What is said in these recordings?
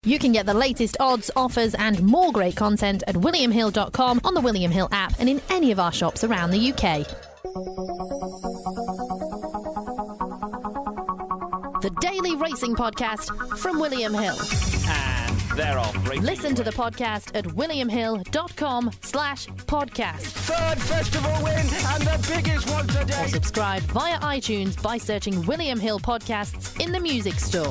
You can get the latest odds, offers and more great content at williamhill.com, on the William Hill app and in any of our shops around the UK. The Daily Racing Podcast from William Hill. And they're off. Listen to the podcast at williamhill.com/podcast. Third festival win and the biggest one today. Or subscribe via iTunes by searching William Hill Podcasts in the music store.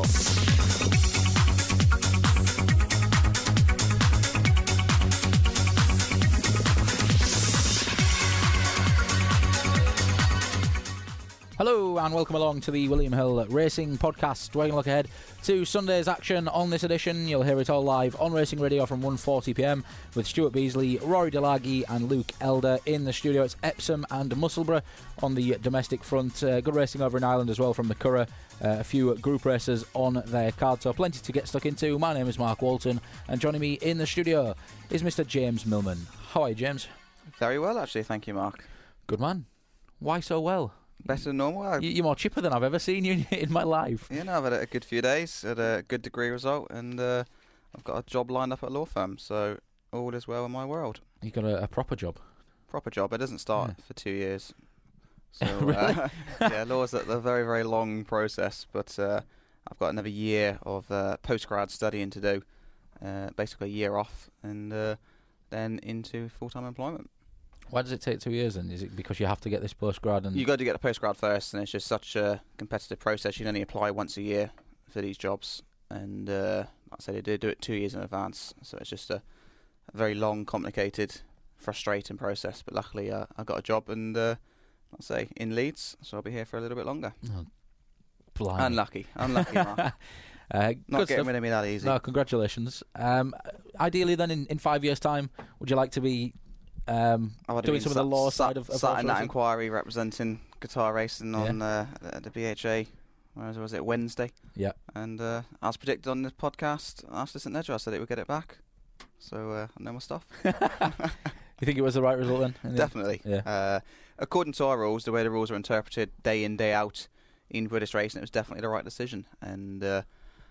Hello and welcome along to the William Hill Racing Podcast. We're going to look ahead to Sunday's action on this edition. You'll hear it all live on Racing Radio from 1:40pm with Stuart Beasley, Rory Delaghy and Luke Elder in the studio. It's Epsom and Musselburgh on the domestic front. Good racing over in Ireland as well from the Curragh. A few group races on their card, so plenty to get stuck into. My name is Mark Walton and joining me in the studio is Mr. James Millman. How are you, James? Very well, actually, thank you, Mark. Good man. Why so well? Better than normal. You're more chipper than I've ever seen you in my life. Yeah, no, I've had a good few days, had a good degree result, and I've got a job lined up at a law firm, so all is well in my world. You got a proper job? Proper job. It doesn't start for 2 years. So, really? Yeah, law's a very, very long process, but I've got another year of post-grad studying to do, basically a year off, and then into full-time employment. Why does it take 2 years then? Is it because you have to get this postgrad? And you got to get the postgrad first, and it's just such a competitive process. You can only apply once a year for these jobs, and like I said, they do it 2 years in advance, so it's just a very long, complicated, frustrating process. But luckily, I got a job, and I'll say in Leeds, so I'll be here for a little bit longer. Oh, blimey. Unlucky, Mark. Not getting rid of me that easy. No, congratulations. Ideally, then in 5 years' time, would you like to be doing some of the law side of sat in that racing? inquiry representing guitar racing on the BHA. Where was it? Wednesday. Yeah. And as predicted on this podcast, after St Ledger, I said it would get it back. So I know my stuff. You think it was the right result then? Definitely. Yeah. According to our rules, the way the rules are interpreted day in, day out in British racing, it was definitely the right decision. And I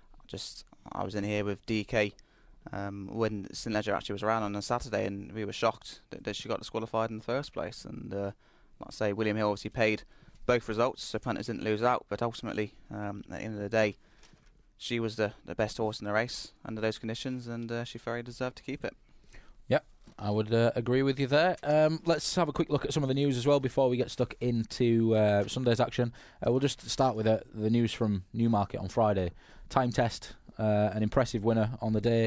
was in here with DK when St Ledger actually was around on a Saturday, and we were shocked that she got disqualified in the first place. And like I say, William Hill obviously paid both results, so punters didn't lose out. But ultimately, at the end of the day, she was the best horse in the race under those conditions, and she very deserved to keep it. Yep, I would agree with you there. Let's have a quick look at some of the news as well before we get stuck into Sunday's action. We'll just start with the news from Newmarket on Friday. Time test. An impressive winner on the day,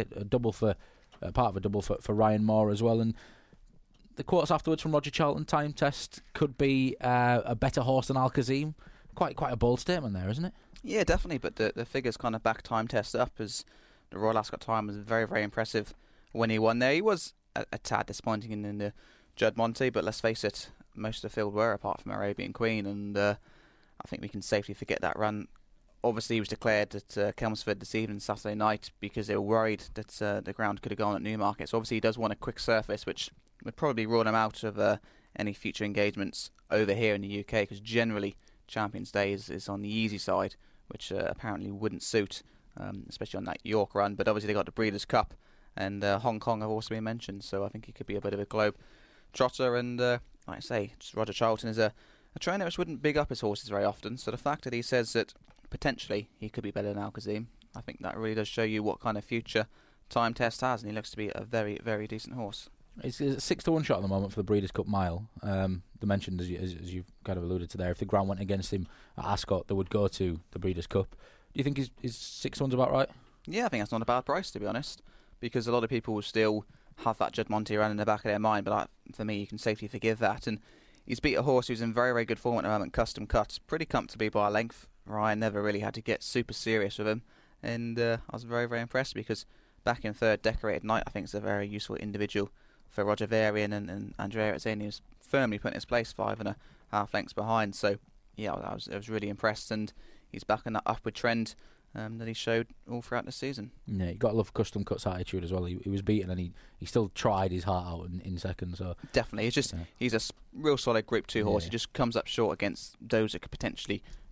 part of a double for Ryan Moore as well. And the quotes afterwards from Roger Charlton: time test could be a better horse than Al-Kazim. Quite a bold statement there, isn't it? Yeah, definitely. But the figures kind of back time test up, as the Royal Ascot time was very, very impressive when he won there. He was a tad disappointing in the Judd Monty, but let's face it, most of the field were, apart from Arabian Queen, and I think we can safely forget that run. Obviously, he was declared at Chelmsford this evening, Saturday night, because they were worried that the ground could have gone at Newmarket. So obviously he does want a quick surface, which would probably rule him out of any future engagements over here in the UK, because generally Champions Day is on the easy side, which apparently wouldn't suit, especially on that York run. But obviously they got the Breeders' Cup, and Hong Kong have also been mentioned, so I think he could be a bit of a globe trotter. And like I say, Roger Charlton is a trainer which wouldn't big up his horses very often, so the fact that he says that potentially he could be better than Al-Kazim, I think that really does show you what kind of future time test has, and he looks to be a very, very decent horse. It's a 6-1 shot at the moment for the Breeders' Cup Mile. They mentioned, as you've kind of alluded to there, if the ground went against him at Ascot, they would go to the Breeders' Cup. Do you think his 6-1's about right? Yeah, I think that's not a bad price, to be honest, because a lot of people will still have that Judd Monty run in the back of their mind, but for me, you can safely forgive that. And he's beat a horse who's in very, very good form at the moment, Custom Cut, pretty comfortably by a length. Ryan never really had to get super serious with him, and I was very, very impressed, because back in third, Decorated Knight, I think, is a very useful individual for Roger Varian, and Andrea Azzani was firmly put in his place 5.5 lengths behind. So yeah, I was really impressed, and he's back in that upward trend that he showed all throughout the season. Yeah, you got to love Custom Cut's attitude as well. He was beaten, and he still tried his heart out in second. So definitely, he's a real solid Group 2 horse. He just comes up short against those that could potentially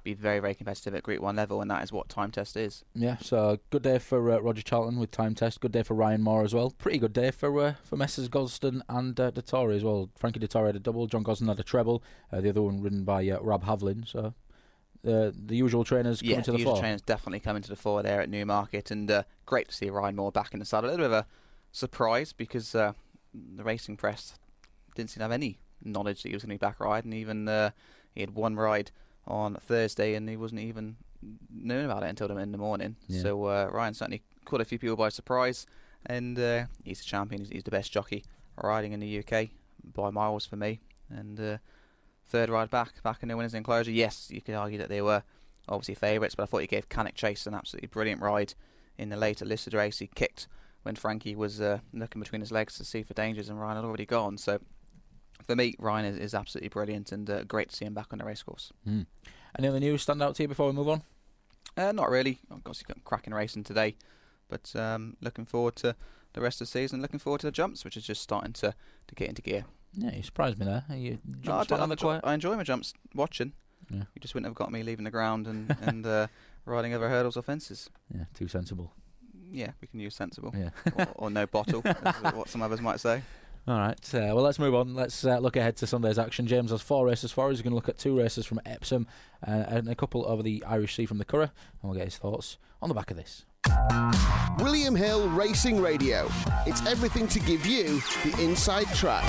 be very, very competitive at Group 1 level, and that is what Time Test is. Yeah, so good day for Roger Charlton with Time Test. Good day for Ryan Moore as well. Pretty good day for Messrs Gosden and Dettori as well. Frankie Dettori had a double, John Gosden had a treble, the other one ridden by Rob Havlin. So the usual trainers coming to the fore. Yeah, the usual trainers definitely coming to the fore there at Newmarket, and great to see Ryan Moore back in the saddle. A little bit of a surprise because the racing press didn't seem to have any knowledge that he was going to be back riding. Even he had one ride on Thursday and he wasn't even knowing about it until in the morning. Yeah. So Ryan certainly caught a few people by surprise, and he's a champion. He's the best jockey riding in the UK by miles for me. And third ride back in the winners' enclosure. Yes, you could argue that they were obviously favourites, but I thought he gave Canic Chase an absolutely brilliant ride in the later listed race. He kicked when Frankie was looking between his legs to see for dangers, and Ryan had already gone. So for me, Ryan is absolutely brilliant, and great to see him back on the racecourse. Any other news stand out to you before we move on? Not really. Obviously got cracking racing today, but looking forward to the rest of the season. Looking forward to the jumps, which is just starting to get into gear. Yeah, you surprised me there. You I enjoy my jumps watching. Yeah. You just wouldn't have got me leaving the ground and riding over hurdles or fences. Yeah, too sensible. Yeah, we can use sensible. Yeah. or no bottle, is what some others might say. All right, well, let's move on. Let's look ahead to Sunday's action. James has 4 races for us. He's going to look at 2 races from Epsom and a couple over the Irish Sea from the Curragh, and we'll get his thoughts on the back of this. William Hill Racing Radio. It's everything to give you the inside track.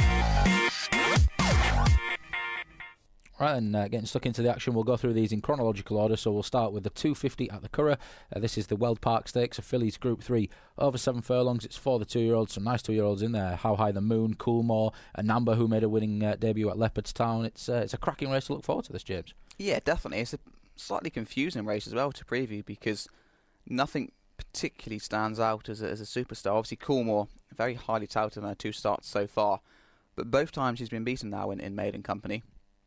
Right, and getting stuck into the action, we'll go through these in chronological order. So we'll start with the 250 at the Curragh. This is the Weld Park Stakes, a fillies Group 3 over 7 furlongs. It's for the 2-year-olds, some nice 2-year-olds in there. How High the Moon, Coolmore, and Namba, who made a winning debut at Leopardstown. It's a cracking race to look forward to this, James. Yeah, definitely. It's a slightly confusing race as well to preview because nothing particularly stands out as a superstar. Obviously, Coolmore, very highly touted on her 2 starts so far, but both times she's been beaten now in maiden company.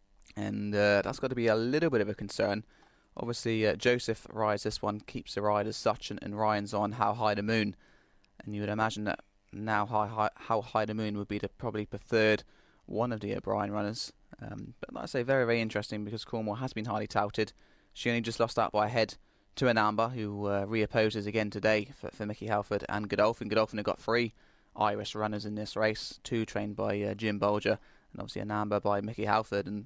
And that's got to be a little bit of a concern. Obviously, Joseph rides this one, keeps the ride as such, and Ryan's on How High the Moon. And you would imagine that now How High the Moon would be the probably preferred one of the O'Brien runners. But like I say, very, very interesting because Coolmore has been highly touted. She only just lost out by a head to Anamba, who reopposes again today for Mickey Halford and Godolphin. Godolphin have got 3 Irish runners in this race, 2 trained by Jim Bolger, and obviously Anamba by Mickey Halford. And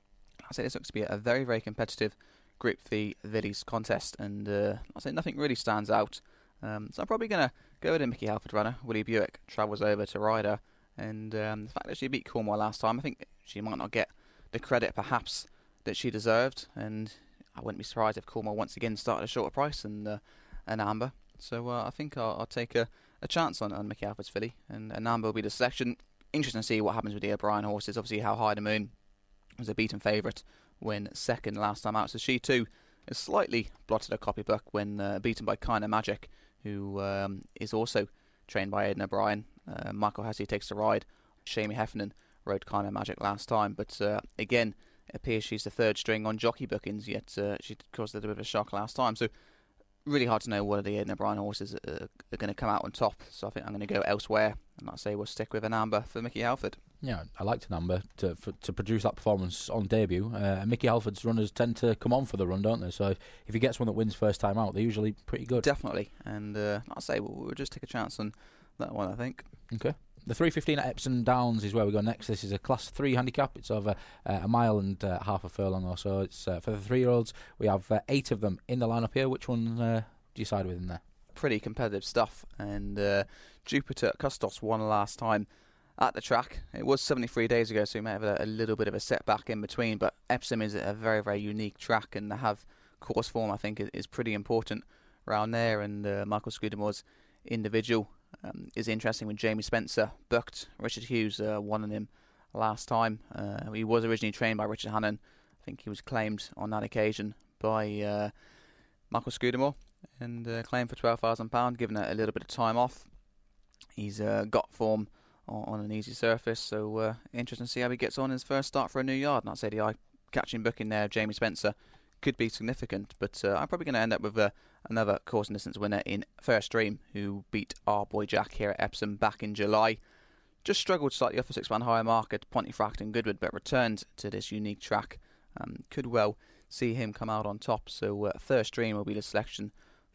I say this looks to be a very, very competitive Group 3 Villies contest, and I say nothing really stands out. So I'm probably going to go with a Mickey Halford runner. Willie Buick travels over to ride her, and the fact that she beat Coolmore last time, I think she might not get the credit perhaps that she deserved, and I wouldn't be surprised if Coolmore once again started a shorter price than Amber. So I think I'll take a chance on Mickey Halford's filly, and Amber will be the selection. Interesting to see what happens with the O'Brien horses. Obviously, How High the Moon was a beaten favourite when second last time out, so she too has slightly blotted her copybook when beaten by Kinda Magic, who is also trained by Aidan O'Brien. Michael Hussey takes the ride. Shamie Heffernan rode Kinda Magic last time, but again, it appears she's the 3rd string on jockey bookings, yet she caused a little bit of a shock last time. So really hard to know whether the Aidan O'Brien horses are going to come out on top. So I think I'm going to go elsewhere, and like I say, we'll stick with an Amber for Mickey Halford. Yeah, I liked an Amber to produce that performance on debut. Mickey Halford's runners tend to come on for the run, don't they? So if he gets one that wins first time out, they're usually pretty good. Definitely, and like I say, we'll just take a chance on that one, I think. Okay. The 3:15 at Epsom Downs is where we go next. This is a Class 3 handicap. It's over a mile and half a furlong or so. It's for the 3-year-olds. We have 8 of them in the lineup here. Which one do you side with in there? Pretty competitive stuff. And Jupiter Custos won last time at the track. It was 73 days ago, so we may have a little bit of a setback in between. But Epsom is a very, very unique track, and to have course form, I think, is pretty important around there. And Michael Scudamore's individual is interesting when Jamie Spencer booked. Richard Hughes won on him last time. He was originally trained by Richard Hannon. I think he was claimed on that occasion by Michael Scudamore and claimed for £12,000, given a little bit of time off. He's got form on an easy surface, so interesting to see how he gets on his first start for a new yard. And I'd say the eye-catching booking there, Jamie Spencer, could be significant, but I'm probably going to end up with another course and distance winner in First Dream, who beat our boy Jack here at Epsom back in July. Just struggled slightly off the £6 higher mark at Pontefract and Goodwood, but returned to this unique track. Could well see him come out on top. So First Dream will be the selection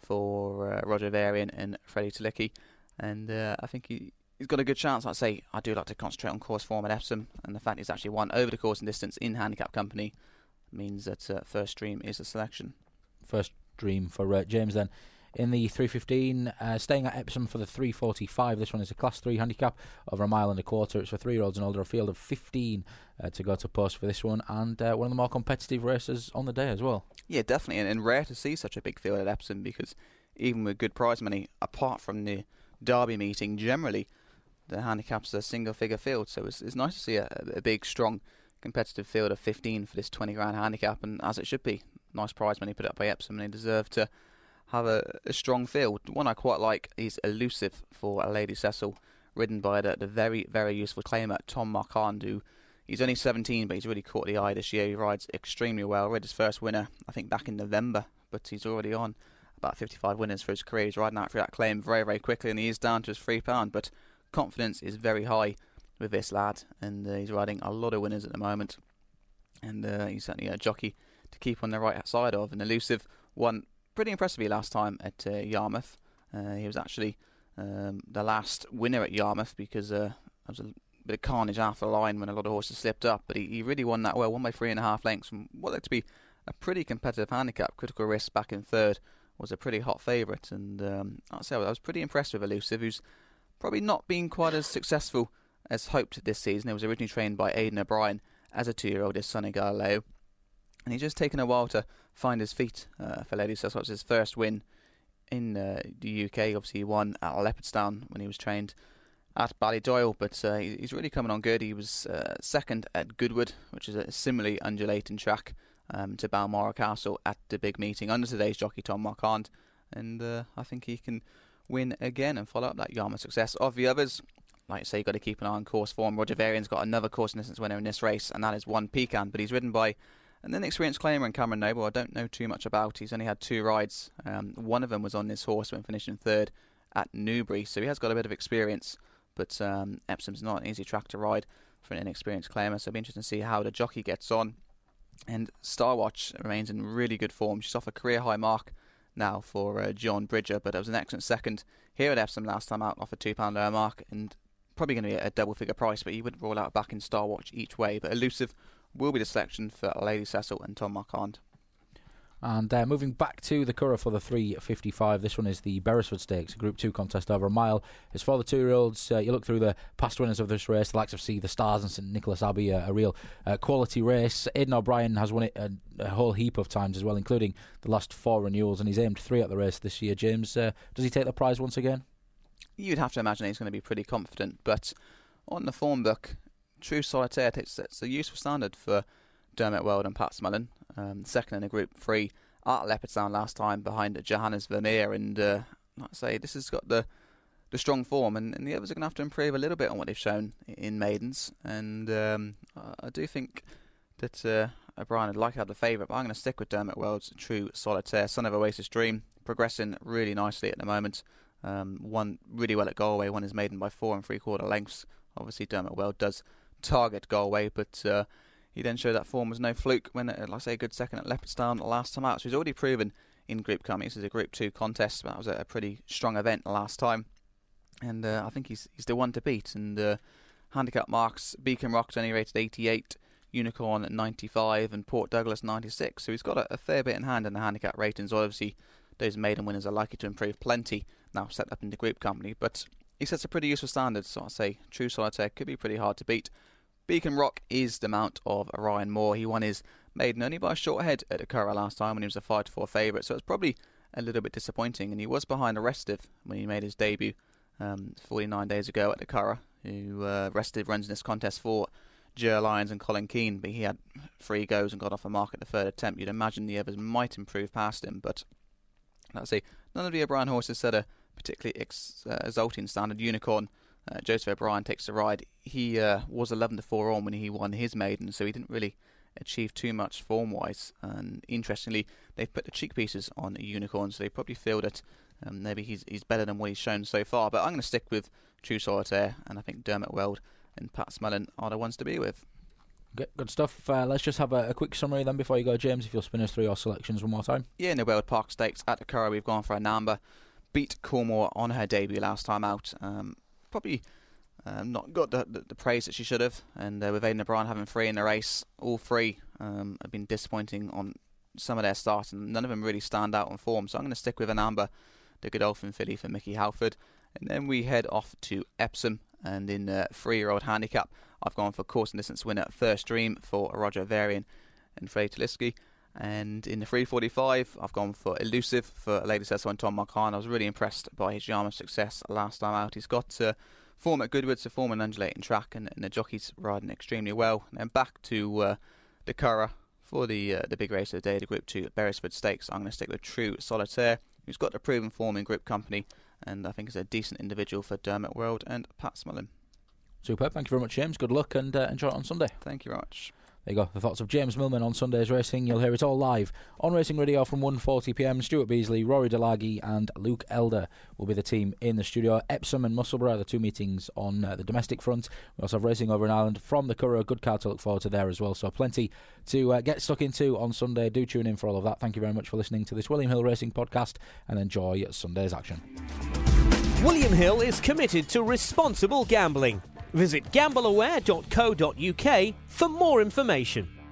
for Roger Varian and Freddie Talicki. And I think he's got a good chance. Like I say, I do like to concentrate on course form at Epsom, and the fact he's actually won over the course and distance in handicap company means that First Dream is the selection. First Dream for James then. In the 3:15, staying at Epsom for the 3:45. This one is a Class 3 handicap over 1.25 miles. It's for 3-year-olds and older. A field of 15 to go to post for this one, and one of the more competitive races on the day as well. Yeah, definitely, and rare to see such a big field at Epsom, because even with good prize money, apart from the Derby meeting, generally the handicap's a single-figure field. So it's nice to see a big, strong, competitive field of 15 for this 20 grand handicap, and as it should be. Nice prize money put up by Epsom, and they deserve to have a strong field. One I quite like is Elusive for Lady Cecil, ridden by the very, very useful claimer Tom Marquand, who he's only 17, but he's really caught the eye this year. He rides extremely well. Rid his first winner, I think, back in November, but he's already on about 55 winners for his career. He's riding out for that claim very, very quickly, and he is down to his £3, but confidence is very high with this lad, and he's riding a lot of winners at the moment, and he's certainly a jockey to keep on the right side of. And Elusive won pretty impressively last time at Yarmouth. He was actually the last winner at Yarmouth, because there was a bit of carnage after the line when a lot of horses slipped up, but he really won that well, won by 3.5 lengths from what looked to be a pretty competitive handicap. Critical Risk back in third was a pretty hot favourite, and I'll say I was pretty impressed with Elusive, who's probably not been quite as successful as hoped this season. He was originally trained by Aidan O'Brien as a 2-year-old, his son Galileo, and he's just taken a while to find his feet for Lady Cecil. It was his first win in the UK. Obviously he won at Leopardstown when he was trained at Ballydoyle, but he's really coming on good. He was second at Goodwood, which is a similarly undulating track to Balmoral Castle at the big meeting under today's jockey Tom Marquand, and I think he can win again and follow up that Yarmouth success. Of the others, like I say, you've got to keep an eye on course form. Roger Varian's got another course and distance winner in this race, and that is One Pecan, but he's ridden by an inexperienced claimer in Cameron Noble I don't know too much about. He's only had 2 rides. One of them was on this horse when finishing third at Newbury, so he has got a bit of experience, but Epsom's not an easy track to ride for an inexperienced claimer, so it'll be interesting to see how the jockey gets on. And Starwatch remains in really good form. She's off a career high mark now for John Bridger, but it was an excellent second here at Epsom last time out, off a £2 lower mark, and probably going to be a double figure price, but he wouldn't rule out back in Starwatch each way. But Elusive will be the selection for Lady Cecil and Tom Marquand. And moving back to the Curragh for the 3:55, this one is the Beresford Stakes, a Group 2 contest over 1 mile. It's for the 2-year-olds. You look through the past winners of this race, the likes of Sea the Stars and St Nicholas Abbey, a real quality race. Aidan O'Brien has won it a whole heap of times as well, including the last 4 renewals, and he's aimed 3 at the race this year. James, does he take the prize once again? You'd have to imagine he's going to be pretty confident, but on the form book, True Solitaire sets a useful standard for Dermot Weld and Pat Smullen. Second in a Group 3 at Leopardstown last time behind Johannes Vermeer, and like I say, this has got the strong form, and the others are going to have to improve a little bit on what they've shown in maidens, and I do think that O'Brien would like to have the favourite, but I'm going to stick with Dermot Weld's True Solitaire, son of Oasis Dream, progressing really nicely at the moment. Won really well at Galway, won his maiden by 4 3/4 lengths. Obviously Dermot Weld does target Galway, but he then showed that form was no fluke when, like I say, a good second at Leopardstown last time out. So he's already proven in Group Coming. This is a Group 2 contest, but that was a pretty strong event last time. And I think he's the one to beat. And handicap marks, Beacon Rock's only rated 88, Unicorn at 95, and Port Douglas 96. So he's got a fair bit in hand in the handicap ratings. Obviously, those maiden winners are likely to improve plenty now set up in the Group Company. But he sets a pretty useful standard, so I'd say True Solitaire could be pretty hard to beat. Beacon Rock is the mount of Ryan Moore. He won his maiden only by a short head at the Curragh last time when he was a 5-4 favourite, so it's probably a little bit disappointing. And he was behind a Restive when he made his debut 49 days ago at the Curragh, who Restive runs in this contest for Ger Lyons and Colin Keane, but he had 3 goes and got off a mark at the 3rd attempt. You'd imagine the others might improve past him, but let's see, none of the O'Brien horses set a particularly exulting standard. Unicorn, Joseph O'Brien takes the ride. He was 11-4 on when he won his maiden, so he didn't really achieve too much form-wise. And interestingly, they've put the cheek pieces on Unicorn, so they probably feel that maybe he's better than what he's shown so far. But I'm going to stick with True Solitaire, and I think Dermot Weld and Pat Smullen are the ones to be with. Okay, good stuff. Let's just have a quick summary then before you go, James, if you'll spin us through your selections one more time. Yeah, in the Weld Park Stakes at the Curragh, we've gone for Anamba. Beat Cornwall on her debut last time out. Probably not got the praise that she should have. And with Aidan O'Brien having 3 in the race, all 3 have been disappointing on some of their starts, and none of them really stand out on form. So I'm going to stick with Anamba, the Godolphin filly for Mickey Halford. And then we head off to Epsom, and in 3-year-old handicap, I've gone for course and distance winner First Dream for Roger Varian and Freddie Taliski. And in the 3:45, I've gone for Elusive for Lady Cecil and Tom Marcan. I was really impressed by his Yarmouth success last time out. He's got form at Goodwood, so form an undulating track, and the jockey's riding extremely well. And then back to the Curragh for the big race of the day, the Group 2 Beresford Stakes. I'm going to stick with True Solitaire, who's got the proven form in Group Company, and I think is a decent individual for Dermot World and Pat Smullen. Superb. Thank you very much, James. Good luck, and enjoy it on Sunday. Thank you very much. There you go, the thoughts of James Millman on Sunday's racing. You'll hear it all live on Racing Radio from 1:40pm. Stuart Beasley, Rory Delaghi and Luke Elder will be the team in the studio. Epsom and Musselburgh are the 2 meetings on the domestic front. We also have racing over in Ireland from the Curragh. Good card to look forward to there as well. So plenty to get stuck into on Sunday. Do tune in for all of that. Thank you very much for listening to this William Hill Racing podcast, and enjoy Sunday's action. William Hill is committed to responsible gambling. Visit gambleaware.co.uk for more information.